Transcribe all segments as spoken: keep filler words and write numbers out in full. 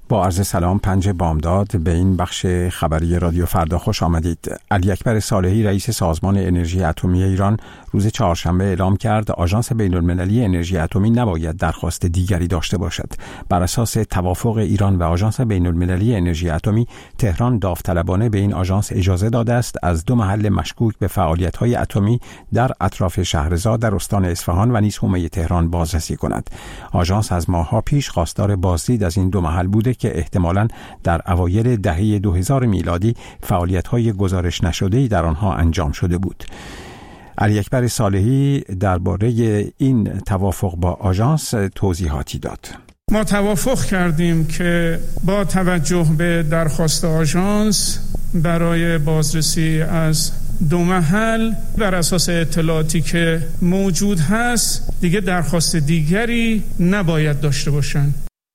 با عرض سلام پنج بامداد به این بخش خبری رادیو فردا خوش آمدید. علی اکبر صالحی رئیس سازمان انرژی اتمی ایران روز چهارشنبه اعلام کرد آژانس بین‌المللی انرژی اتمی نباید درخواست دیگری داشته باشد. بر اساس توافق ایران و آژانس بین‌المللی انرژی اتمی، تهران داوطلبانه به این آژانس اجازه داده است از دو محل مشکوک به فعالیت‌های اتمی در اطراف شهرضا در استان اصفهان و نیز حومه تهران بازرسی کند. آژانس از ماه‌ها پیش خواستار بازدید از این دو محل بوده که احتمالاً در اوایل دهه دو هزار میلادی فعالیت‌های گزارش نشده‌ای در آنها انجام شده بود. علی اکبر صالحی درباره این توافق با آژانس توضیحاتی داد. ما توافق کردیم که با توجه به درخواست آژانس برای بازرسی از دو محل بر اساس اطلاعاتی که موجود هست دیگه درخواست دیگری نباید داشته باشن.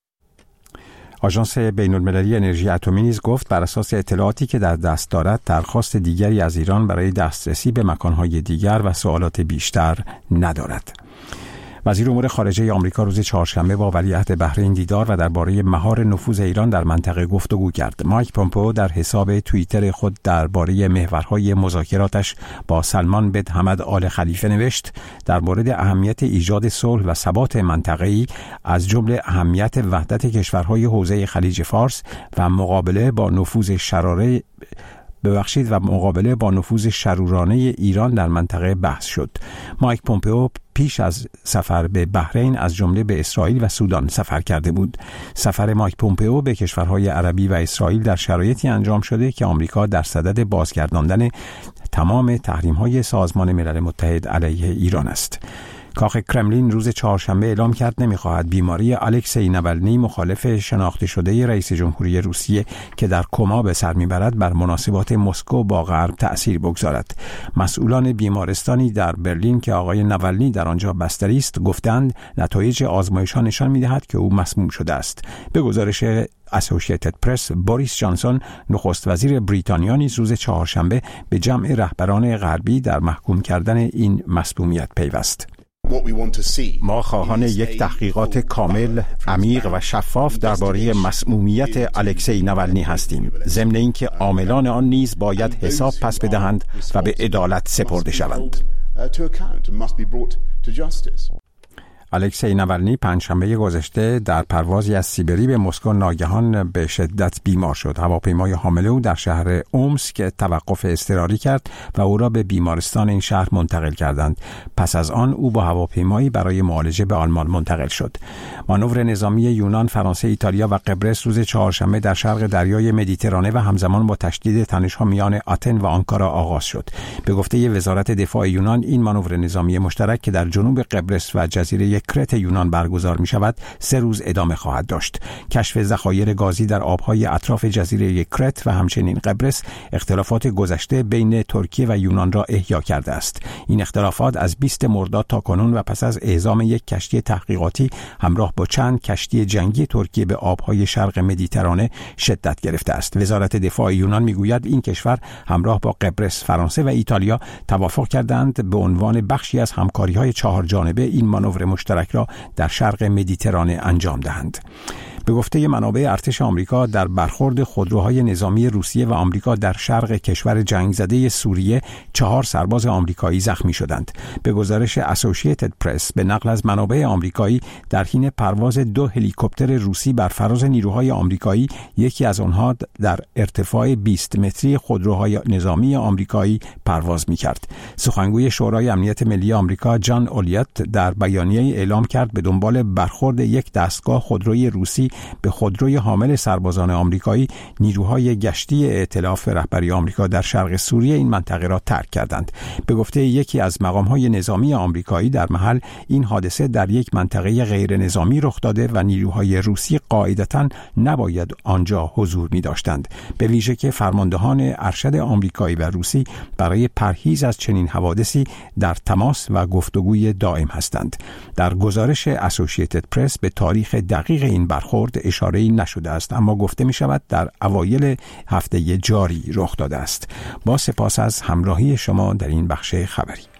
آژانس بین‌المللی انرژی اتمی نیز گفت بر اساس اطلاعاتی که در دست دارد درخواست دیگری از ایران برای دسترسی به مکانهای دیگر و سوالات بیشتر ندارد. وزیر امور خارجه آمریکا روز چهارشنبه با ولیعهد بحرین دیدار و درباره مهار نفوذ ایران در منطقه گفتگو کرد. مایک پومپئو در حساب توییتر خود درباره محورهای مذاکراتش با سلمان بن حمد آل خلیفه نوشت: در مورد اهمیت ایجاد صلح و ثبات منطقه‌ای، از جمله اهمیت وحدت کشورهای حوزه خلیج فارس و مقابله با نفوذ شراره ببخشید و مقابله با نفوذ شرورانه ایران در منطقه بحث شد. مایک پومپئو پیش از سفر به بحرین از جمله به اسرائیل و سودان سفر کرده بود. سفر مایک پومپئو به کشورهای عربی و اسرائیل در شرایطی انجام شده که آمریکا در صدد بازگرداندن تمام تحریم‌های سازمان ملل متحد علیه ایران است. کاخ کرملین روز چهارشنبه اعلام کرد نمی‌خواهد بیماری الکسی ناولنی، مخالف شناخته شده رئیس جمهوری روسیه که در کما به سر میبرد، بر مناسبات مسکو با غرب تأثیر بگذارد. مسئولان بیمارستانی در برلین که آقای ناولنی در آنجا بستری است گفتند نتایج آزمایش‌ها نشان می‌دهد که او مسموم شده است. به گزارش اسوسییتد پرس، بوریس جانسون نخست وزیر بریتانیا نیز روز چهارشنبه به جمع رهبران غربی در محکوم کردن این مسمومیت پیوست. ما خواهان یک تحقیقات کامل، عمیق و شفاف درباره مسمومیت الکسی ناولنی هستیم، ضمن اینکه عاملان آن نیز باید حساب پس بدهند و به عدالت سپرده شوند. الکسی ناولنی پنجشنبه گذشته در پروازی از سیبری به مسکو ناگهان به شدت بیمار شد. هواپیمای حامل او در شهر اومسک توقف اضطراری کرد و او را به بیمارستان این شهر منتقل کردند. پس از آن او با هواپیمایی برای معالجه به آلمان منتقل شد. مانور نظامی یونان، فرانسه، ایتالیا و قبرس روز چهارشنبه در شرق دریای مدیترانه و همزمان با تشدید تنش‌ها میان آتن و آنکارا آغاز شد. به گفته وزارت دفاع یونان، این مانور نظامی مشترک که در جنوب قبرس و جزیره کرت یونان برگزار می شود سه روز ادامه خواهد داشت. کشف ذخایر گازی در آبهای اطراف جزیره کرت و همچنین قبرس اختلافات گذشته بین ترکیه و یونان را احیا کرده است. این اختلافات از بیست مرداد تا کنون و پس از اعزام یک کشتی تحقیقاتی همراه با چند کشتی جنگی ترکیه به آبهای شرق مدیترانه شدت گرفته است. وزارت دفاع یونان می گوید این کشور همراه با قبرس، فرانسه و ایتالیا توافق کردند به عنوان بخشی از همکاری‌های چهار جانبه این مانور مشترک را در شرق مدیترانه انجام دهند. به گفته منابع ارتش آمریکا، در برخورد خودروهای نظامی روسیه و آمریکا در شرق کشور جنگ زده سوریه چهار سرباز آمریکایی زخمی شدند. به گزارش اسوسییتد پرس به نقل از منابع آمریکایی، در حین پرواز دو هلیکوپتر روسی بر فراز نیروهای آمریکایی، یکی از آنها در ارتفاع بیست متری خودروهای نظامی آمریکایی پرواز می‌کرد. سخنگوی شورای امنیت ملی آمریکا جان اولیت در بیانیه اعلام کرد به دنبال برخورد یک دستگاه خودروی روسی به خودروی حامل سربازان آمریکایی، نیروهای گشتی ائتلاف رهبری آمریکا در شرق سوریه این منطقه را ترک کردند. به گفته یکی از مقام‌های نظامی آمریکایی، در محل این حادثه در یک منطقه غیر نظامی رخ داده و نیروهای روسی قاعدتاً نباید آنجا حضور می‌داشتند، به ویژه که فرماندهان ارشد آمریکایی و روسی برای پرهیز از چنین حوادثی در تماس و گفتگوی دائم هستند. در گزارش اسوسییتد پرس به تاریخ دقیق این برخورد اشاره‌ای نشده است، اما گفته می شود در اوایل هفته جاری رخ داده است. با سپاس از همراهی شما در این بخش خبری.